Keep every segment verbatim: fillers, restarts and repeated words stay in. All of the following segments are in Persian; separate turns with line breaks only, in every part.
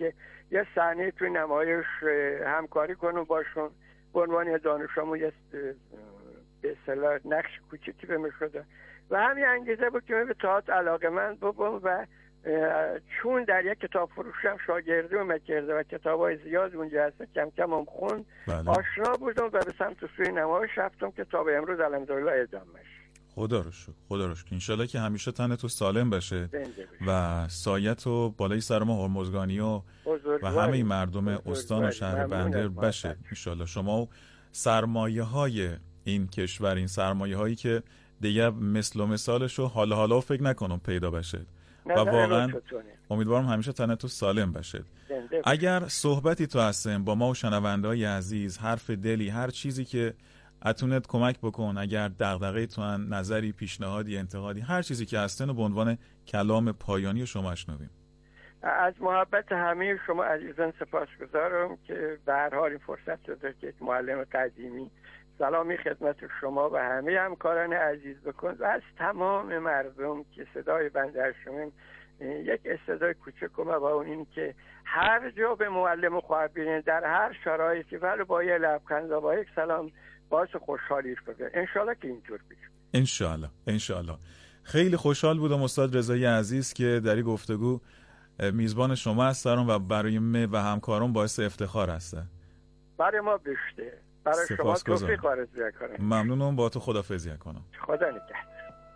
که یه صحنه توی نمایش همکاری کنم باشون، به عنوان دانش آموز به اصطلاح نقش کوچیکی بهم شده و همین انگیزه بود که من به تئاتر علاقه‌مند بودم و چون در یک کتاب فروشم شاگردی اومد کرده و کتابای زیاد اونجا هست کم کم هم خوند، بله. آشنا بودم و به سمت سوی نمایش رفتم که تا به امروز الحمدلله ادامه‌اش.
خدا رو شکر، خدا رو شکر. انشالله که همیشه تن تو سالم بشه و سایت و بالای سر ما هرمزگانی و و همه مردم استان و شهر بندر بشه انشالله. شما و سرمایه های این کشور، این سرمایه هایی که دیگه مثل و مثالشو حالا حالا فکر نکنم پیدا بشه و واقعا امیدوارم همیشه تن تو سالم بشه. اگر صحبتی تو هستن با ما و شنونده‌های عزیز، حرف دلی، هر چیزی که اتونت کمک بکن، اگر دغدغه‌ای تو ان، نظری، پیشنهادی، انتقادی، هر چیزی که هستن و به عنوان کلام پایانی شما اشنویم.
از محبت همه شما عزیزان سپاسگزارم که به هر حال این فرصت شده که یک معلم قدیمی سلامی خدمت شما و همه همکاران عزیز بکن و از تمام مردم که صدای بنده شما یک استعدای کوچک و با اون این که هر جا به معلم خواهد بینین در هر شرایطی ولی با یه لبخند و با یک سلام باعث خوشحالیش بده. انشالله که اینطور بشه.
انشالله انشالله. خیلی خوشحال بودم استاد رضایی عزیز که در این گفتگو میزبان شما هستم و برای من و همکاران باعث افتخار هسته.
برای ما بشته. برای شما توفیق آرزو می‌کنم.
ممنونم. با تو خداحافظی کنم.
خدا نگهدار.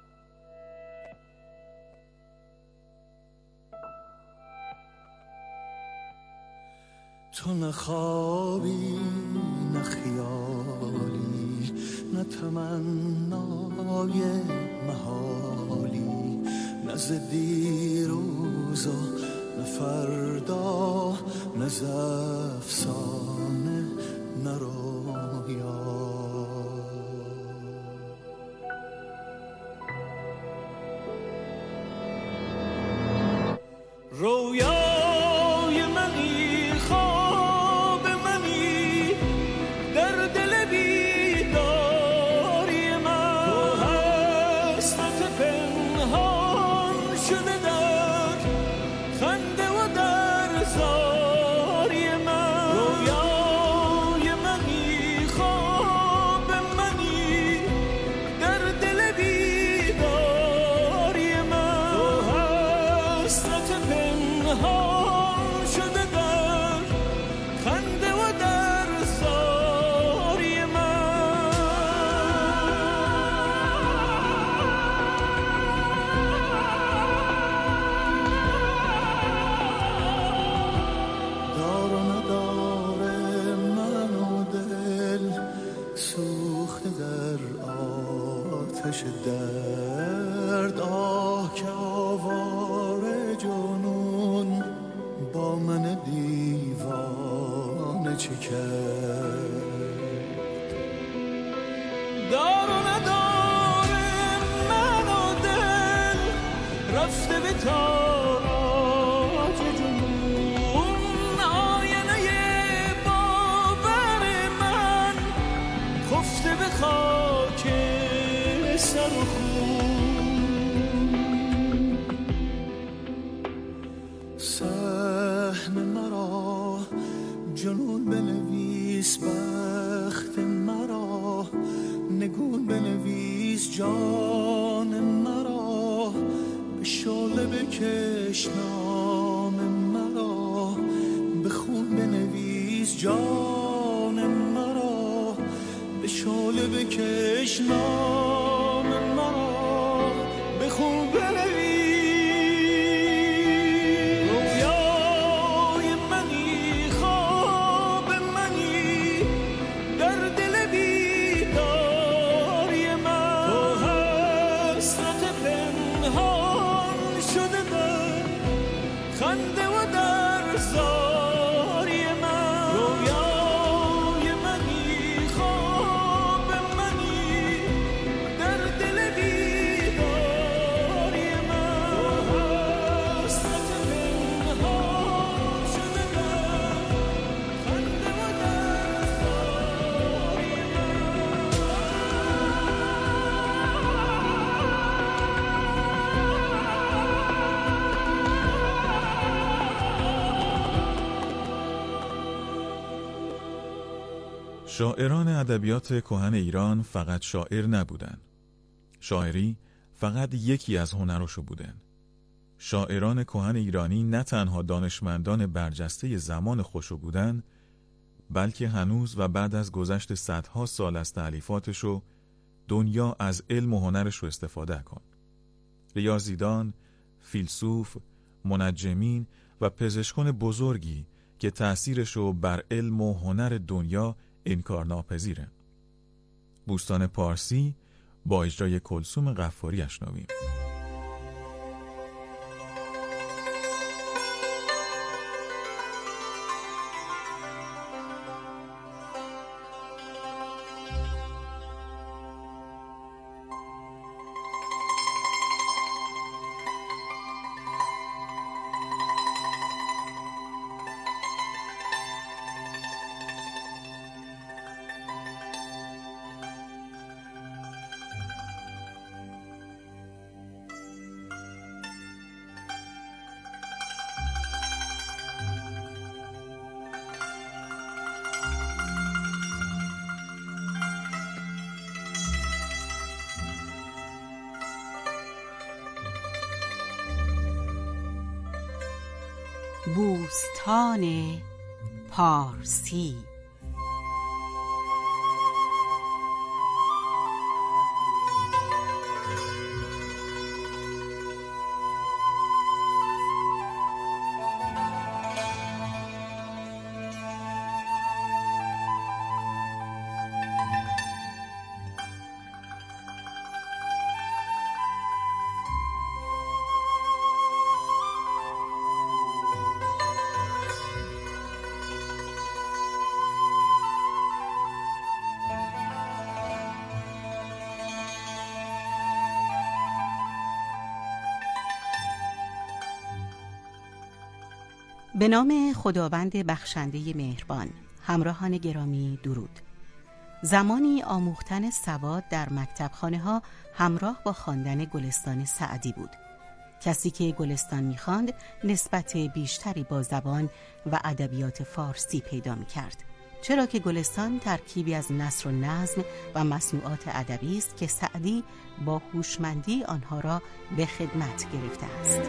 تو نه خوابی نه خیالی نه تمنای محالی، نه ز دیروزا نه فردا، نه ز افسانه نه رویا. رویای منی، خواب منی، در دل بیداری من، تو حسرت پنهان شده در خنده و در زاری من. رویای منی، خواب منی، در دل بیداری من، تو حسرت پنهان شده در خنده و در زاری من. دار و نداره من و دل سوخته در آتش درد. آه که آواره جنون با من دیوانه چه کرد. دار و نداره من و دل رفته به تاراج جنون. آینه باور من خفته به خاک سر و خون. سهم مرا جنون بنویس، بخت مرا نگون بنویس، جان مرا به شعله بکش، نام مرا به خون بنویس، جان مرا به شعله بکش، نام مرا به خون بنویس.
شاعران ادبیات کهن ایران فقط شاعر نبودن. شاعری فقط یکی از هنراشو بودن. شاعران کهن ایرانی نه تنها دانشمندان برجسته زمان خودشو بودن، بلکه هنوز و بعد از گذشت صدها سال از تألیفاتشو دنیا از علم و هنرشو استفاده کن. ریاضیدان، فیلسوف، منجمین و پزشکان بزرگی که تأثیرشو بر علم و هنر دنیا انکارناپذیره. بوستان پارسی با اجرای کلثوم غفاری اشنویم.
بوستان پارسی. به نام خداوند بخشنده مهربان. همراهان گرامی درود. زمانی آموختن سواد در مکتبخانه ها همراه با خواندن گلستان سعدی بود. کسی که گلستان می‌خواند نسبت بیشتری با زبان و ادبیات فارسی پیدا می‌کرد، چرا که گلستان ترکیبی از نثر و نظم و مصنوعات ادبی است که سعدی با هوشمندی آنها را به خدمت گرفته است.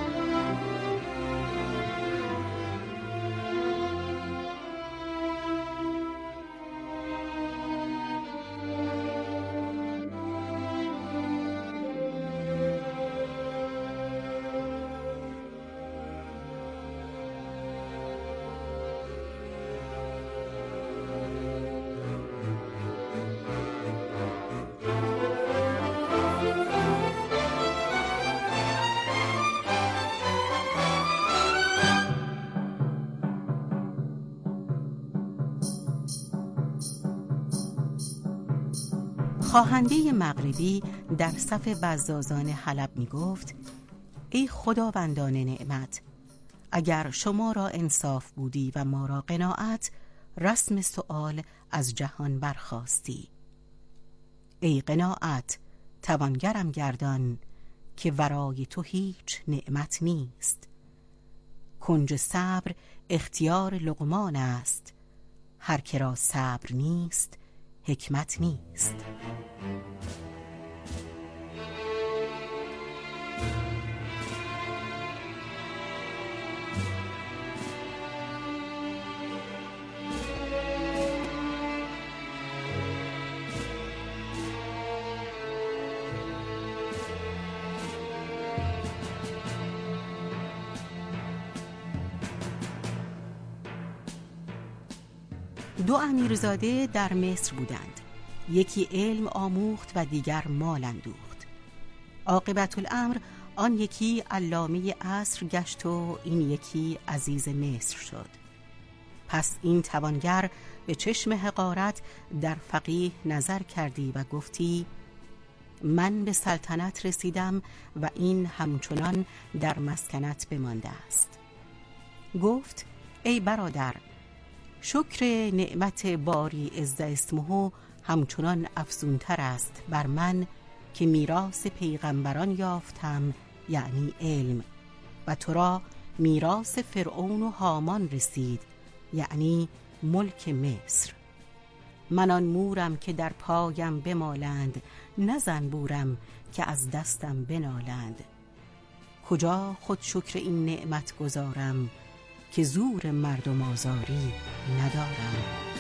خواهنده مغربی در صف بزازان حلب می گفت: ای خداوندان نعمت، اگر شما را انصاف بودی و ما را قناعت، رسم سؤال از جهان برخاستی. ای قناعت، توانگرم گردان که ورای تو هیچ نعمت نیست. کنج صبر اختیار لقمان است، هر که را صبر نیست حکمت نیست. دو امیرزاده در مصر بودند. یکی علم آموخت و دیگر مال اندوخت. عاقبت الامر آن یکی علامه عصر گشت و این یکی عزیز مصر شد. پس این توانگر به چشم حقارت در فقیه نظر کردی و گفتی: من به سلطنت رسیدم و این همچنان در مسکنت بمانده است. گفت: ای برادر، شکر نعمت باری عز اسمه همچنان افزونتر است بر من که میراث پیغمبران یافتم، یعنی علم، و تو را میراث فرعون و هامان رسید، یعنی ملک مصر. من آن مورم که در پایم بمالند، نه زنبورم که از دستم بنالند. کجا خود شکر این نعمت گذارم، که زور مردم آزاری ندارم.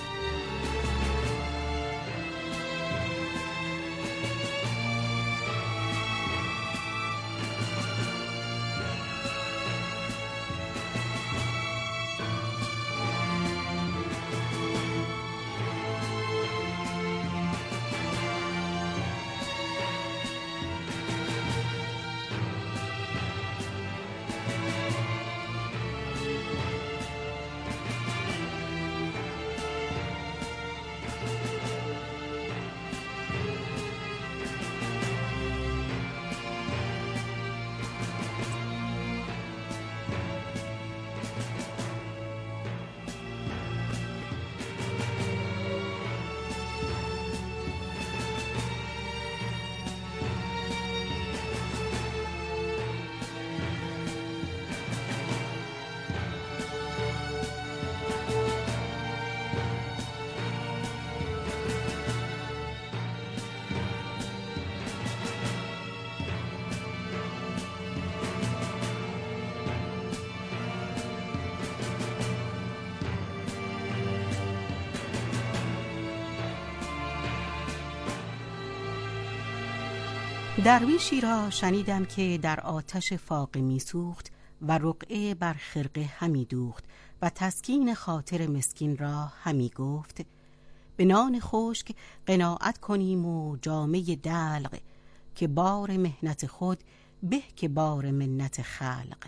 درویشی را شنیدم که در آتش فاقه می سوخت و رقعه بر خرقه همی دوخت و تسکین خاطر مسکین را همی گفت: به نان خشک قناعت کنیم و جامه دلق، که بار مهنت خود به که بار منت خلق.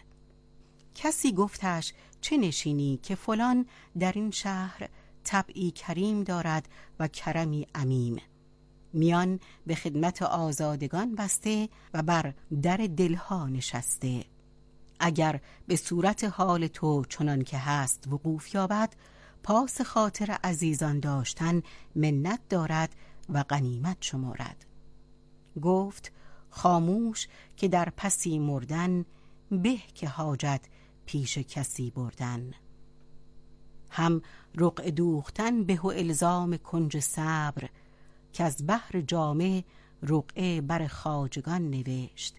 کسی گفتش: چه نشینی که فلان در این شهر طبعی کریم دارد و کرمی عمیم، میان به خدمت آزادگان بسته و بر در دلها نشسته. اگر به صورت حال تو چنان که هست وقوف یابد، پاس خاطر عزیزان داشتن منت دارد و غنیمت شمارد. گفت: خاموش که در پسی مردن، به که حاجت پیش کسی بردن. هم رقع دوختن به و الزام کنج صبر، که از بحر جامه رقعه بر خواجگان نوشت.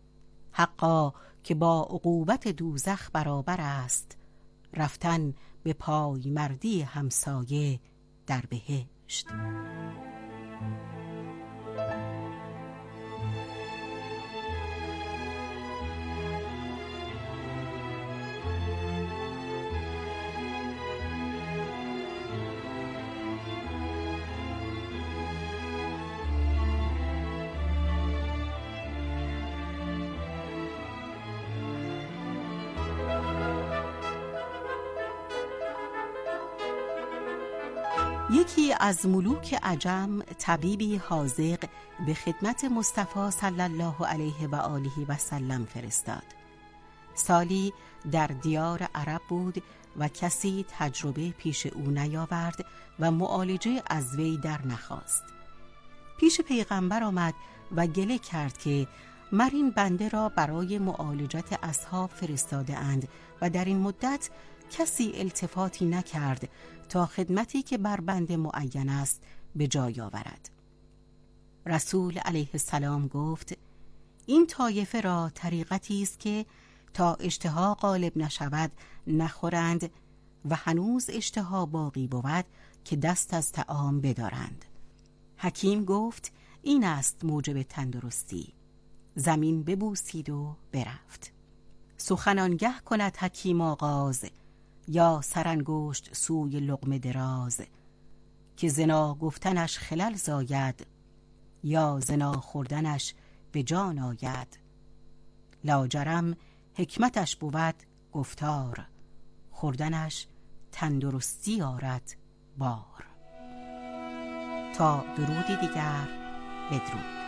حقا که با عقوبت دوزخ برابر است، رفتن به پای مردی همسایه در بهشت. یکی از ملوک عجم، طبیبی حاذق، به خدمت مصطفی صلی الله علیه و آله و سلم فرستاد. سالی در دیار عرب بود و کسی تجربه پیش او نیاورد و معالجه از وی در نخواست. پیش پیغمبر آمد و گله کرد که مر این بنده را برای معالجت اصحاب فرستاده اند و در این مدت کسی التفاتی نکرد تا خدمتی که بر بنده معین است به جای آورد. رسول علیه السلام گفت: این طایفه را طریقتی است که تا اشتها غالب نشود نخورند و هنوز اشتها باقی بود که دست از طعام بدارند. حکیم گفت: این است موجب تندرستی. زمین ببوسید و برفت. سخنانگه کند حکیم آغاز، یا سرانگشت سوی لقمه دراز، که زنا گفتنش خلل زاید، یا زنا خوردنش به جان آید. لاجرم حکمتش بود گفتار، خوردنش تندرستی آرد بار. تا درودی دیگر بدرود.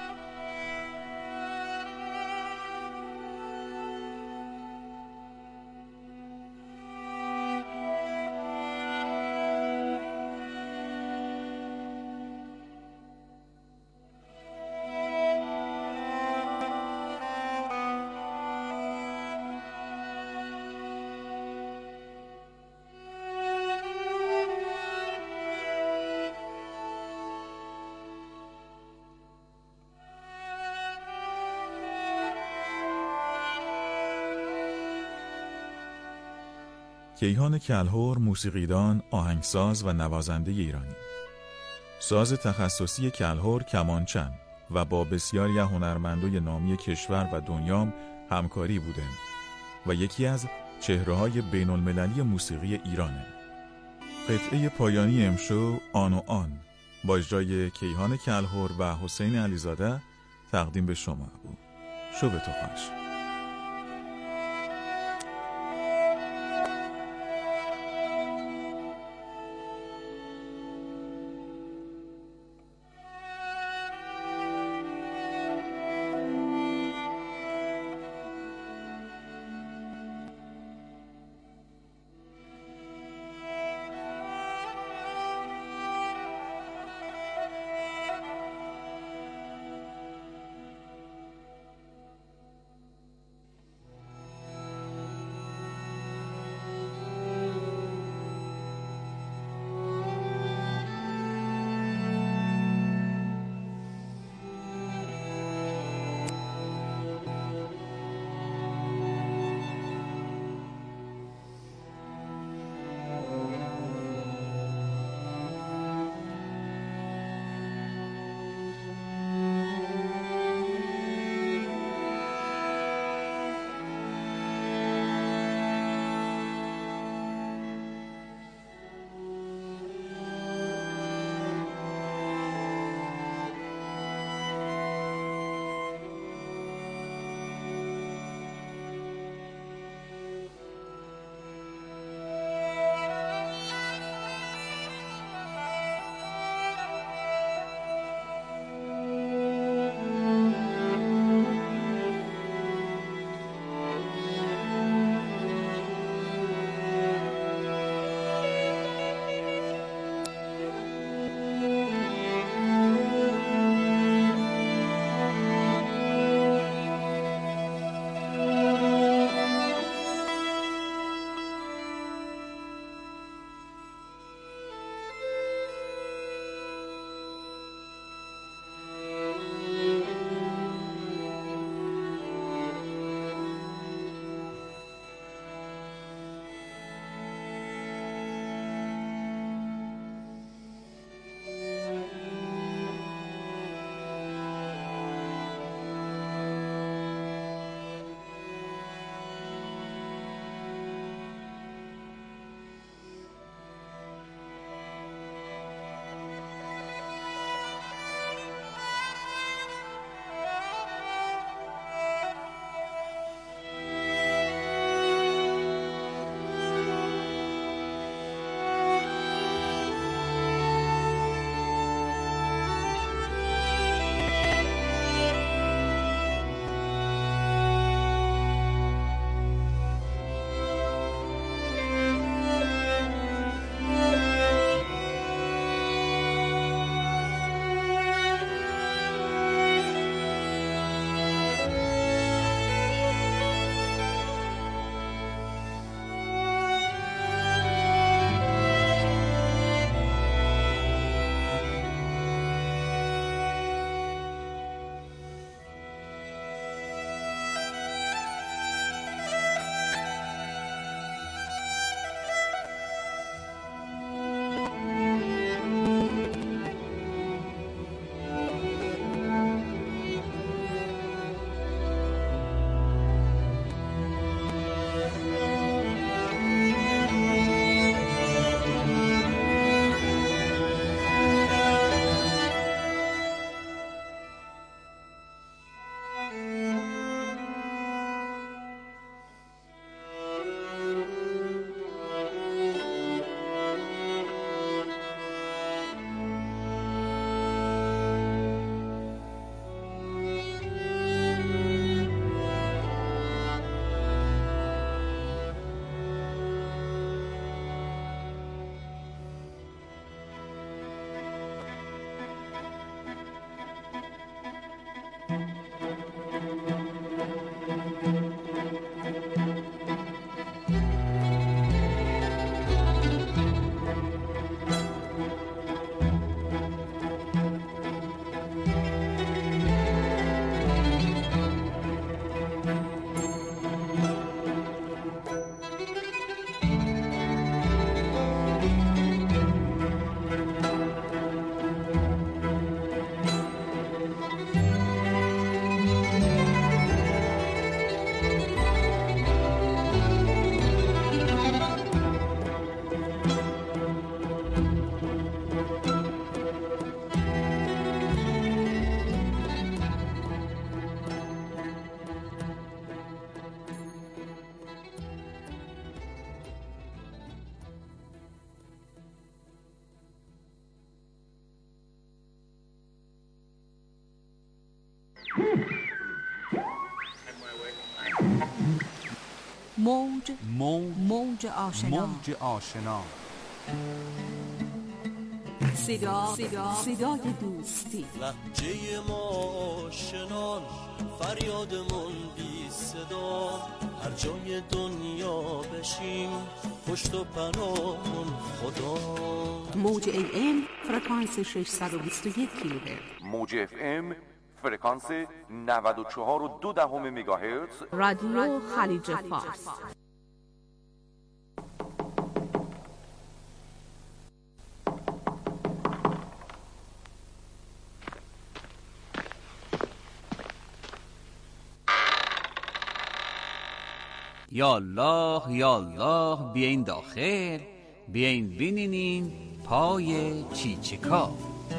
کیهان کلهر موسیقیدان، آهنگساز و نوازنده ایرانی. ساز تخصصی کلهر کمانچن و با بسیاری از هنرمندای نامی کشور و دنیام همکاری بوده و یکی از چهره‌های بین‌المللی موسیقی ایرانه. قطعه پایانی امشو آن و آن با اجرای کیهان کلهر و حسین علیزاده تقدیم به شما بود. شب تو خوش.
موج
موج
موج آشنا
موج آشنا
صدا صدا صدای دوستی
لهجه ما آشنان فریادمون بی صدا هر جای دنیا بشیم پشت و پناهمون خدا
موج ای ام فرکانس ششصد و بیست و یک کیلوهرتز،
موج اف ام فرکانس نود و چهار و دو دهم مگاهرتز،
رادیو خلیج فارس.
یا الله یا الله، بیاین داخل، بیاین بینینین پای چیچکا.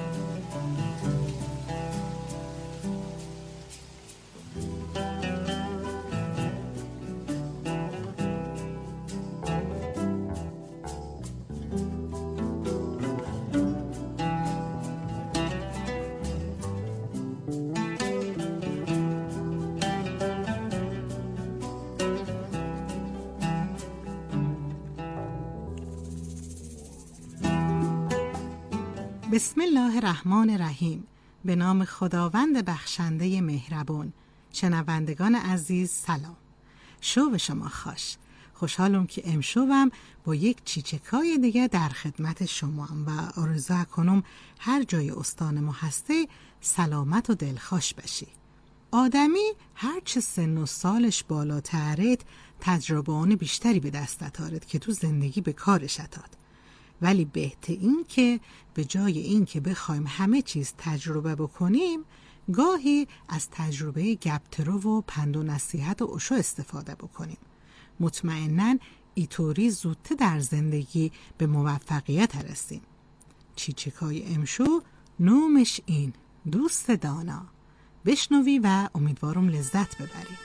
بسم الله الرحمن الرحیم. به نام خداوند بخشنده مهربان. شنوندگان عزیز سلام. شو شما خوش. خوشحالم که امشبم با یک چیچکای دیگه در خدمت شما و آرزو کنم هر جای استان ما هسته سلامت و دلخوش بشی. آدمی هر چه سن و سالش بالاتره تجربه‌های بیشتری به دست آورد که تو زندگی به کارش اتاد. ولی بهتر این که به جای این که بخوایم همه چیز تجربه بکنیم، گاهی از تجربه گبترو و پند و نصیحت و اشو استفاده بکنیم. مطمئناً ایطوری زودتر در زندگی به موفقیت رسیم. چیچکای امشو نومش این دوست دانا. بشنوی و امیدوارم لذت ببری.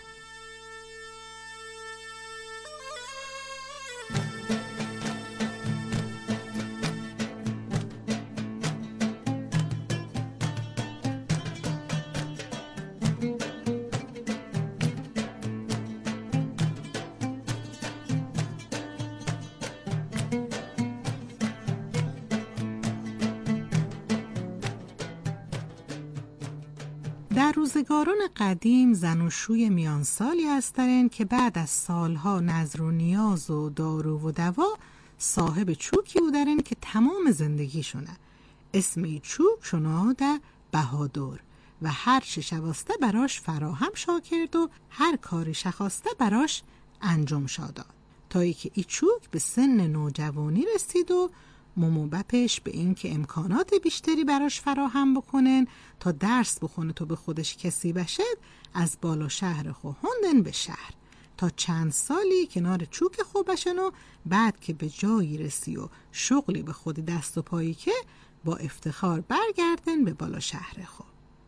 در روزگاران قدیم زناشوی میانسالی هستند که بعد از سالها نذر و نیاز و دارو و دوا صاحب چوکی بودن که تمام زندگیشونه. اسم ای چوک شناده بهادر و هر چه شواسته براش فراهم شا کرد و هر کاری شخواسته براش انجام شاد. تا ای که ای چوک به سن نوجوانی رسید و مومو بپش به این که امکانات بیشتری براش فراهم بکنن تا درس بخونه تو به خودش کسی بشه، از بالا شهر خو هندن به شهر تا چند سالی کنار چوک خوبشن و بعد که به جایی رسی و شغلی به خود دست و پایی که با افتخار برگردن به بالا شهر خو.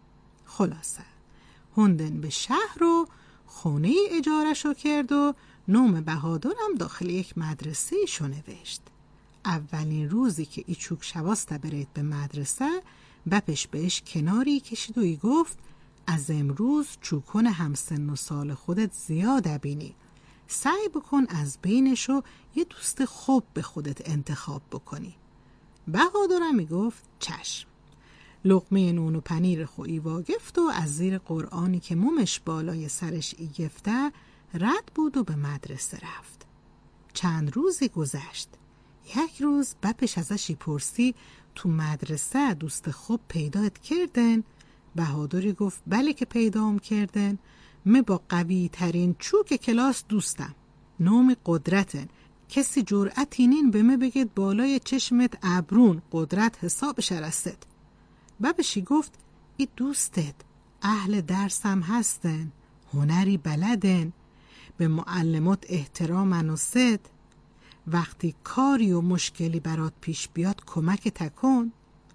خلاصه هندن به شهر و خونه اجارشو کرد و نام بهادرم داخل یک مدرسه شو نوشت. اولین روزی که ای چوک شواسته برید به مدرسه، بپش بهش کناری کشید و ای گفت از امروز چوکن همسن و سال خودت زیاده بینی، سعی بکن از بینشو یه دوست خوب به خودت انتخاب بکنی. بهادرم می گفت چشم. لقمه نون و پنیر خویی واگفت و از زیر قرآنی که مومش بالای سرش ای گفته رد بود و به مدرسه رفت. چند روزی گذشت. یک روز بپش ازشی پرسی تو مدرسه دوست خوب پیدات کردن؟ بهادری گفت بله که پیدام کردن. من با قوی ترین چوک کلاس دوستم. نام قدرتن. کسی جرأتی نین به من بگید بالای چشمت ابرون قدرت حسابش رسد. بپشی گفت ای دوستت اهل درسم هستن، هنری بلدن، به معلمات احترامن و صد. وقتی کاری و مشکلی برات پیش بیاد کمک تکن.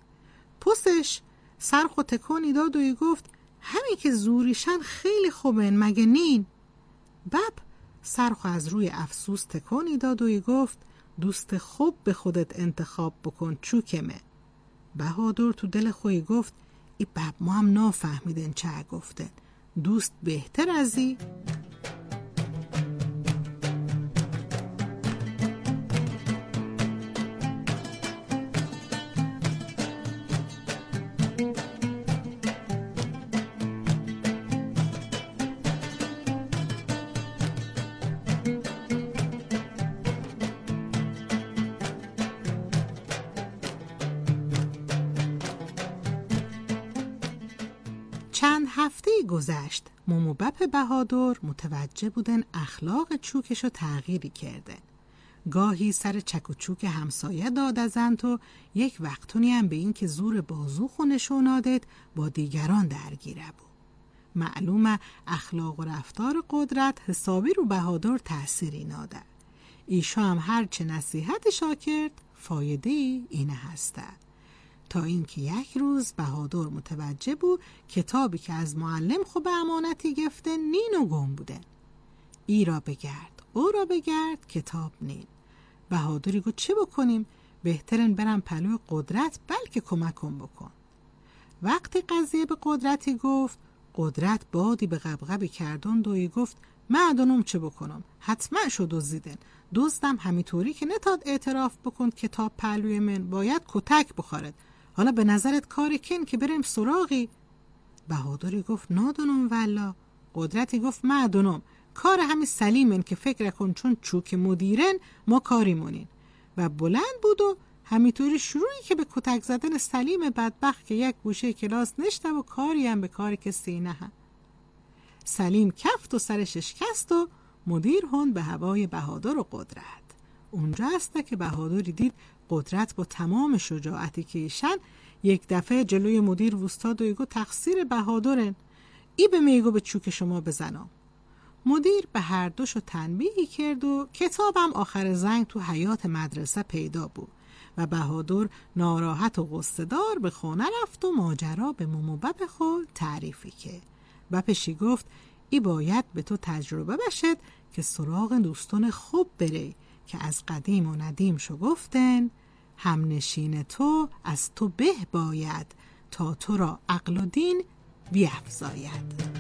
پسش سرخو تکونی داد و گفت همین که زوریشن خیلی خوبن مگه نین؟ بب سرخو از روی افسوس تکونی داد و گفت دوست خوب به خودت انتخاب بکن چوکمه. بهادر تو دل خوی گفت ای بب ما هم نافهمیدن چه گفتن، دوست بهتر ازی؟ چند هفته گذشت، موموبپ بهادر متوجه بودن اخلاق چوکشو تغییری کرده. گاهی سر چک و چوک همسایه دادزند و یک وقتونی هم به این که زور بازو خونشونادت با دیگران درگیره بود. معلومه اخلاق و رفتار قدرت حسابی رو بهادر تأثیری ناده. ایشا هم هرچه نصیحت شاکرد فایده ای اینه هسته. تا اینکه یک روز بهادر متوجه بود کتابی که از معلم خو به امانتی گفته نین و گم بوده. ای را بگرد او را بگرد کتاب نین. بهادری گفت چه بکنیم؟ بهترین برم پلوی قدرت بلکه کمکم بکن. وقتی قضیه به قدرتی گفت، قدرت بادی به غبغبی کردن دوی گفت معدنم چه بکنم؟ حتما شو دزدیدن. دزدم همیطوری که نتاد اعتراف بکن کتاب پلوی من باید کتک بخورد. حالا به نظرت کاری کن که بریم سراغی؟ بهادری گفت نادونم والله. قدرتی گفت معدنم. کار همین سلیمن که فکر کن چون چوک مدیرن ما کاری مونین. و بلند بود و همینطوری شروعی که به کتک زدن سلیم بدبخت که یک گوشه کلاس نشته و کاری هم به کاری که سینه هم. سلیم کفت و سرش شکست و مدیر هون به هوای بهادر و قدرت. اونجا هسته که بهادری دید قدرت با تمام شجاعتی که ایشن یک دفعه جلوی مدیر وستاد و ایگو تقصیر بهادرن. ای به میگو به چوک شما بزنم. مدیر به هر دوشو تنبیهی کرد و کتابم آخر زنگ تو حیات مدرسه پیدا بود و بهادر ناراحت و غصه‌دار به خونه رفت و ماجرا به موموبپ خود تعریفی که بپشی گفت ای باید به تو تجربه بشد که سراغ دوستان خوب بری که از قدیم و ندیم شو گفتن هم نشین تو از تو به باید تا تو را عقل و دین بیفزاید.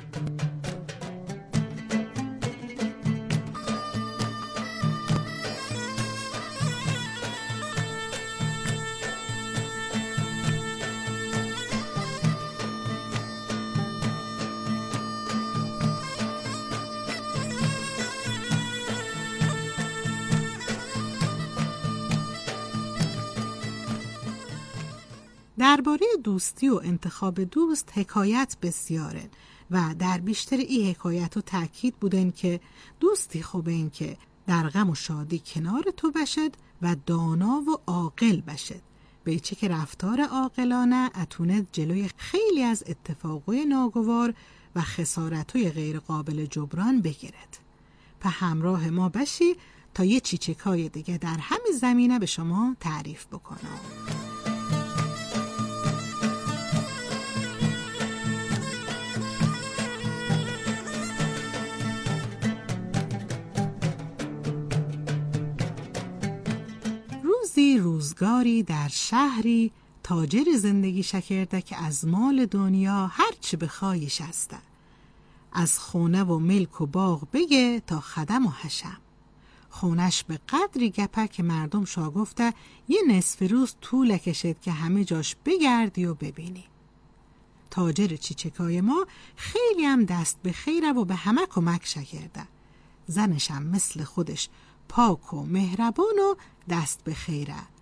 درباره دوستی و انتخاب دوست حکایت بسیاره و در بیشتر این حکایت و تأکید بودن که دوستی خوبه این که در غم و شادی کنار تو بشد و دانا و عاقل بشد، به چه که رفتار عاقلانه اتونه جلوی خیلی از اتفاقای ناگوار و خسارتای غیر قابل جبران بگیرد. په همراه ما بشی تا یه چیچکای دیگه در همین زمینه به شما تعریف بکنم. روزی روزگاری در شهری تاجر زندگی شکرده که از مال دنیا هرچی بخوایش هسته، از خونه و ملک و باغ بگه تا خدم و حشم. خونش به قدری گپه که مردم شاگفته یه نصف روز طول کشید که همه جاش بگردی و ببینی. تاجر چیچکای ما خیلی هم دست به خیره و به همه کمک شکرده. زنشم مثل خودش پاک و مهربان و دست به خیره.